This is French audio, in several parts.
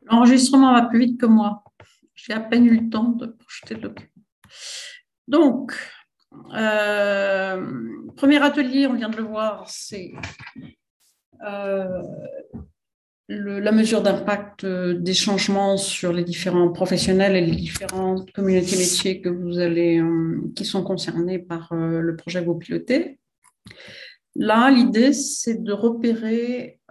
L'enregistrement va plus vite que moi. J'ai à peine eu le temps de projeter le document. Donc, premier atelier, on vient de le voir, c'est euh, la mesure d'impact des changements sur les différents professionnels et les différentes communautés métiers que vous allez, qui sont concernés par le projet que vous pilotez. Là, l'idée, c'est de repérer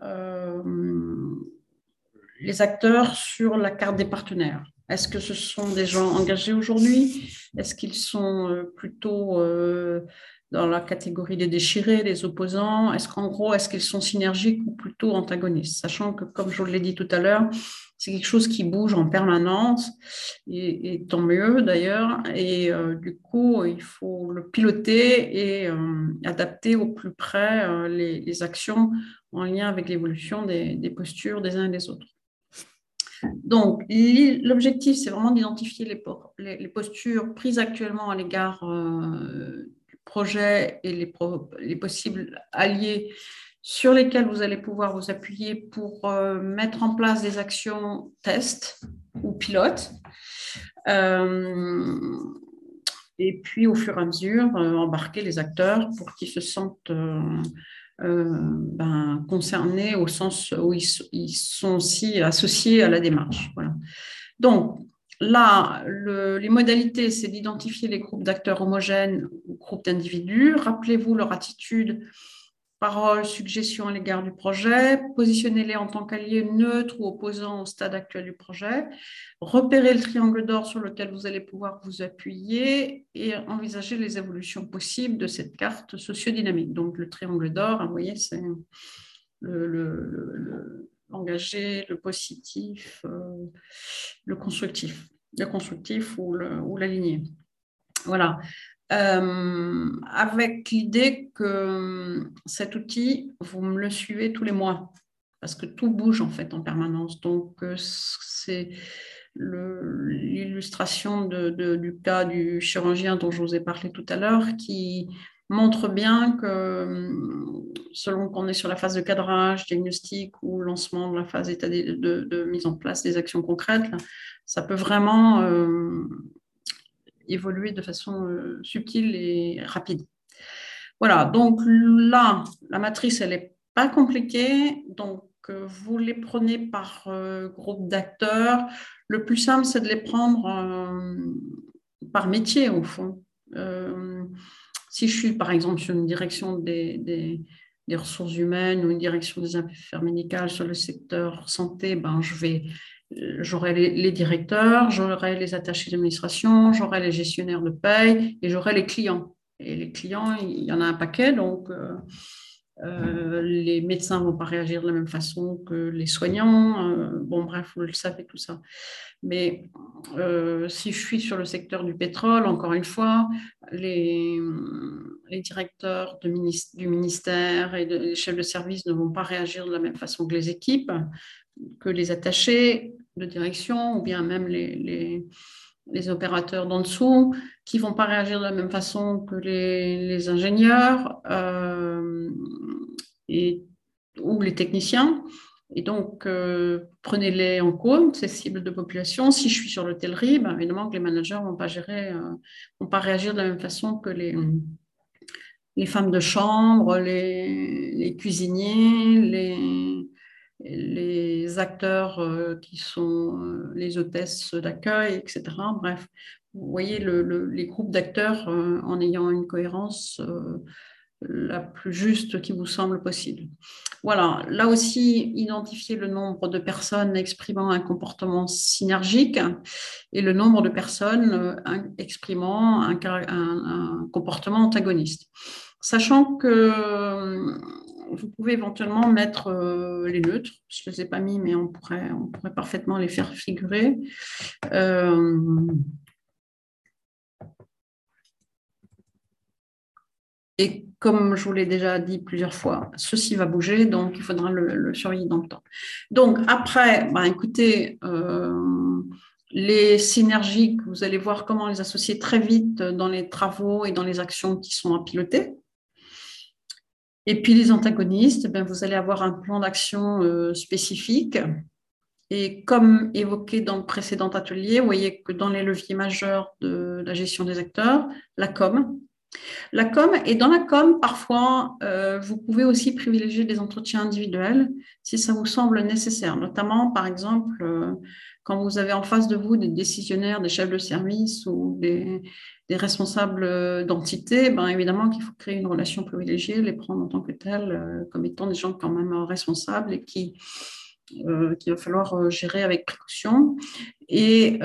les acteurs sur la carte des partenaires. Est-ce que ce sont des gens engagés aujourd'hui? Est-ce qu'ils sont plutôt dans la catégorie des déchirés, des opposants? Est-ce qu'en gros, est-ce qu'ils sont synergiques ou plutôt antagonistes? Sachant que, comme je vous l'ai dit tout à l'heure, c'est quelque chose qui bouge en permanence, et tant mieux d'ailleurs. Et du coup, il faut le piloter et adapter au plus près les actions en lien avec l'évolution des postures des uns et des autres. Donc, l'objectif, c'est vraiment d'identifier les postures prises actuellement à l'égard du projet et les possibles alliés sur lesquels vous allez pouvoir vous appuyer pour mettre en place des actions tests ou pilotes. Et puis, au fur et à mesure, embarquer les acteurs pour qu'ils se sentent concernés au sens où ils sont aussi associés à la démarche. Voilà. Donc, là, les modalités, c'est d'identifier les groupes d'acteurs homogènes ou groupes d'individus. Rappelez-vous leur attitude, paroles, suggestions à l'égard du projet. Positionnez-les en tant qu'alliés neutres ou opposants au stade actuel du projet. Repérez le triangle d'or sur lequel vous allez pouvoir vous appuyer et envisager les évolutions possibles de cette carte sociodynamique. Donc, le triangle d'or, vous voyez, c'est l'engagé, le positif, le constructif ou l'aligné. Voilà. Avec l'idée que cet outil, vous me le suivez tous les mois, parce que tout bouge en fait en permanence. Donc, c'est l'illustration du cas du chirurgien dont je vous ai parlé tout à l'heure, qui montre bien que selon qu'on est sur la phase de cadrage, diagnostic ou lancement de la phase de mise en place des actions concrètes, là, ça peut vraiment évoluer de façon subtile et rapide. Voilà, donc là, la matrice, elle n'est pas compliquée, donc vous les prenez par groupe d'acteurs. Le plus simple, c'est de les prendre par métier, au fond. Si je suis, par exemple, sur une direction des ressources humaines ou une direction des affaires médicales sur le secteur santé, ben, j'aurai les directeurs, j'aurai les attachés d'administration, j'aurai les gestionnaires de paye et j'aurai les clients. Et les clients, il y en a un paquet, donc les médecins ne vont pas réagir de la même façon que les soignants. Bon, bref, vous le savez tout ça. Mais si je suis sur le secteur du pétrole, encore une fois, les, les directeurs du ministère et les chefs de service ne vont pas réagir de la même façon que les équipes, que les attachés de direction ou bien même les opérateurs d'en dessous qui ne vont pas réagir de la même façon que les ingénieurs ou les techniciens. Et donc, prenez-les en compte, ces cibles de population. Si je suis sur l'hôtellerie, ben, évidemment que les managers ne vont pas réagir de la même façon que les femmes de chambre, les cuisiniers, les acteurs qui sont les hôtesses d'accueil, etc. Bref, vous voyez les groupes d'acteurs en ayant une cohérence la plus juste qui vous semble possible. Voilà, là aussi, identifier le nombre de personnes exprimant un comportement synergique et le nombre de personnes exprimant un comportement antagoniste. Sachant que vous pouvez éventuellement mettre les neutres, je ne les ai pas mis, mais on pourrait parfaitement les faire figurer. Et comme je vous l'ai déjà dit plusieurs fois, ceci va bouger, donc il faudra le surveiller dans le temps. Donc après, ben, écoutez, les synergies, vous allez voir comment les associer très vite dans les travaux et dans les actions qui sont à piloter. Et puis les antagonistes, ben, vous allez avoir un plan d'action spécifique Et comme évoqué dans le précédent atelier, vous voyez que dans les leviers majeurs de la gestion des acteurs, la com. La com, et dans la com, parfois, vous pouvez aussi privilégier des entretiens individuels si ça vous semble nécessaire, notamment, par exemple, quand vous avez en face de vous des décisionnaires, des chefs de service ou des responsables d'entités, ben, évidemment qu'il faut créer une relation privilégiée, les prendre en tant que tels, comme étant des gens quand même responsables et qu'il va falloir gérer avec précaution. Et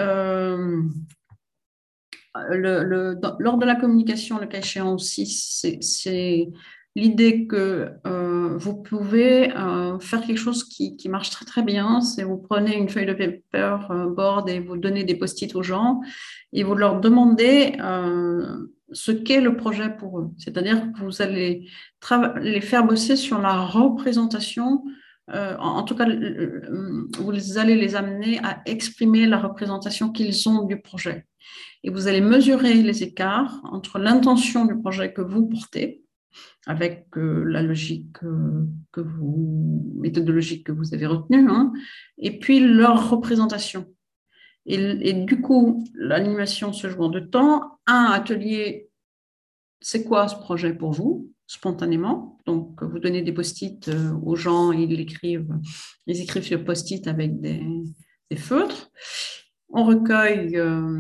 lors de la communication, le cas échéant aussi, c'est l'idée que vous pouvez faire quelque chose qui marche très très bien, c'est vous prenez une feuille de paper board et vous donnez des post-it aux gens et vous leur demandez ce qu'est le projet pour eux. C'est-à-dire que vous allez les faire bosser sur la représentation. En tout cas, vous allez les amener à exprimer la représentation qu'ils ont du projet. Et vous allez mesurer les écarts entre l'intention du projet que vous portez, avec la logique méthodologique que vous avez retenue, hein, et puis leur représentation. Et du coup, l'animation se joue en deux temps. Un atelier, c'est quoi ce projet pour vous, spontanément? Donc, vous donnez des post-it aux gens, ils écrivent sur post-it avec des feutres. On recueille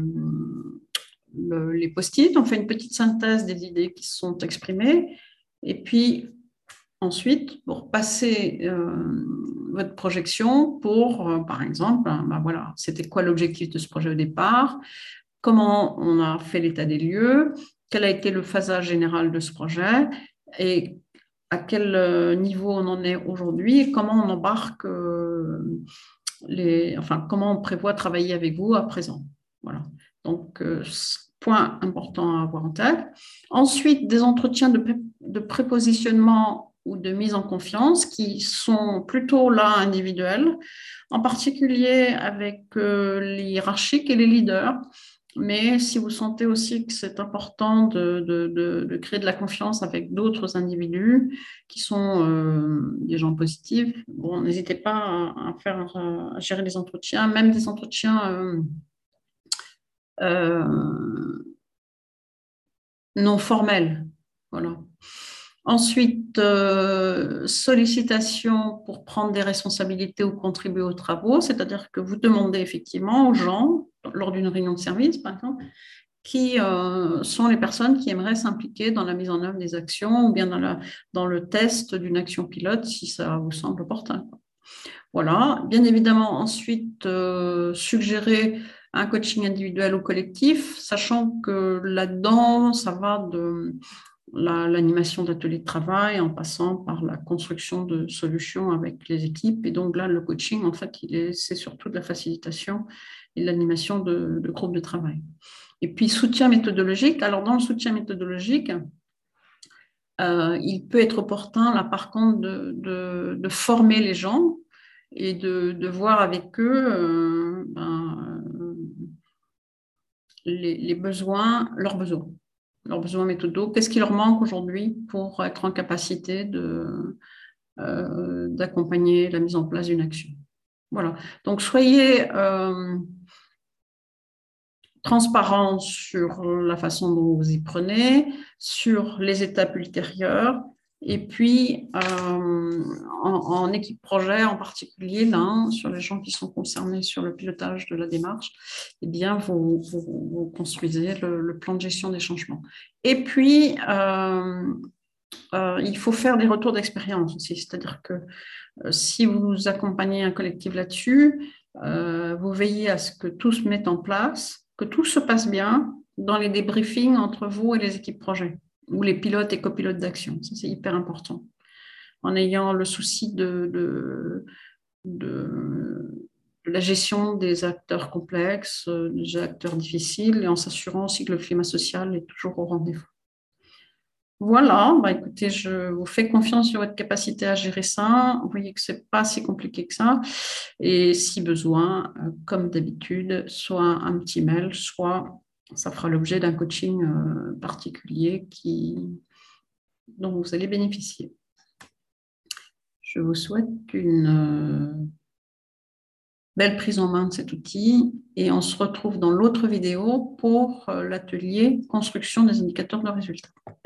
les post-it, on fait une petite synthèse des idées qui sont exprimées, et puis ensuite, pour passer votre projection pour, par exemple, ben voilà, c'était quoi l'objectif de ce projet au départ, comment on a fait l'état des lieux, quel a été le phasage général de ce projet, et à quel niveau on en est aujourd'hui, et comment on embarque comment on prévoit travailler avec vous à présent. Voilà. Donc, point important à avoir en tête. Ensuite, des entretiens de prépositionnement ou de mise en confiance qui sont plutôt là individuels, en particulier avec les hiérarchiques et les leaders. Mais si vous sentez aussi que c'est important de créer de la confiance avec d'autres individus qui sont des gens positifs, bon, n'hésitez pas à gérer des entretiens, même des entretiens euh, non formels. Voilà. Ensuite, sollicitation pour prendre des responsabilités ou contribuer aux travaux, c'est-à-dire que vous demandez effectivement aux gens, lors d'une réunion de service par exemple, qui sont les personnes qui aimeraient s'impliquer dans la mise en œuvre des actions ou bien dans le test d'une action pilote si ça vous semble opportun. Voilà. Bien évidemment, ensuite, suggérer un coaching individuel ou collectif, sachant que là-dedans, ça va de l'animation d'ateliers de travail en passant par la construction de solutions avec les équipes. Et donc là, le coaching, en fait, c'est surtout de la facilitation et de l'animation de groupes de travail. Et puis, soutien méthodologique. Alors, dans le soutien méthodologique, il peut être opportun, là, par contre, de former les gens et de voir avec eux les besoins, leurs besoins méthodaux. Qu'est-ce qui leur manque aujourd'hui pour être en capacité d'accompagner la mise en place d'une action. Voilà. Donc, soyez transparent sur la façon dont vous y prenez, sur les étapes ultérieures, et puis en équipe projet en particulier, là, sur les gens qui sont concernés sur le pilotage de la démarche, eh bien, vous construisez le plan de gestion des changements. Et puis, il faut faire des retours d'expérience aussi, c'est-à-dire que si vous accompagnez un collectif là-dessus, vous veillez à ce que tout se mette en place, que tout se passe bien dans les débriefings entre vous et les équipes projet, ou les pilotes et copilotes d'action. Ça, c'est hyper important. En ayant le souci de la gestion des acteurs complexes, des acteurs difficiles, et en s'assurant aussi que le climat social est toujours au rendez-vous. Voilà, bah écoutez, je vous fais confiance sur votre capacité à gérer ça. Vous voyez que ce n'est pas si compliqué que ça. Et si besoin, comme d'habitude, soit un petit mail, soit ça fera l'objet d'un coaching particulier dont vous allez bénéficier. Je vous souhaite une Belle prise en main de cet outil et on se retrouve dans l'autre vidéo pour l'atelier construction des indicateurs de résultats.